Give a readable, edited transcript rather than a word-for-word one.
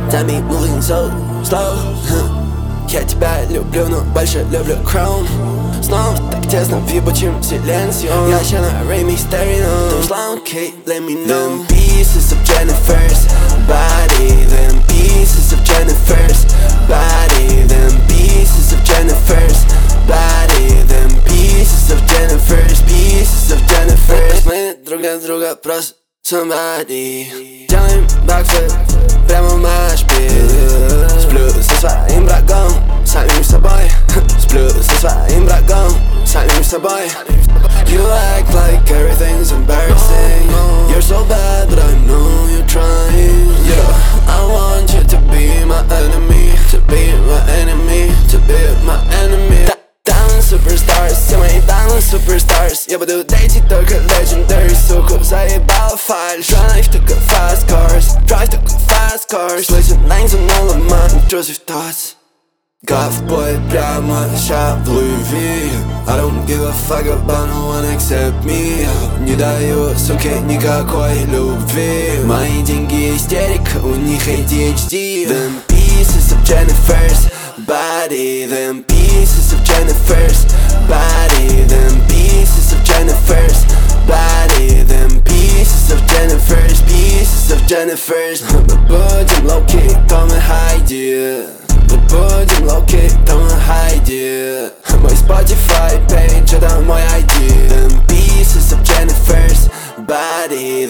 Tell me moving so slow. Я тебя люблю, но больше люблю Chrome. Снова так тесно в ебучем Silencio. Я ща на Rey Mysterio. Don't slow, okay, let me know. Them pieces of Jennifer's body. Them pieces of Jennifer's body. Them pieces of Jennifer's body. Them pieces of Jennifer's, pieces of Jennifer's. Мы друг для друга просто somebody. Делаем бэкфлип прямо в машпиль. Сплю со своим врагом, самим собой. Сплю со своим врагом, самим собой. You act like everything's embarrassing. You're so bad, but I know you're trying. Yeah, I want you to be my enemy. To be my enemy, to be my enemy. Down superstars, все мои down superstars. Я буду дейтить только legendary, суку, заебал фальш. Drive только fast cars, drive только fast cars. Слышит names on all of my intrusive thoughts. Ковбой прямо ща в Louis V. I don't give a fuck about no one except me. Не даю, суке, никакой любви. Мои деньги истерика, у них ADHD. Them pieces of Jennifer's body. Them pieces of Jennifer's body. Them pieces of Jennifer's body. Them pieces of Jennifer's, pieces of Jennifer's. Мы будем low-key, то мы хайди. Мы будем low-key, то мы хайди. Мой Spotify page, это мой ID. Them pieces of Jennifer's body.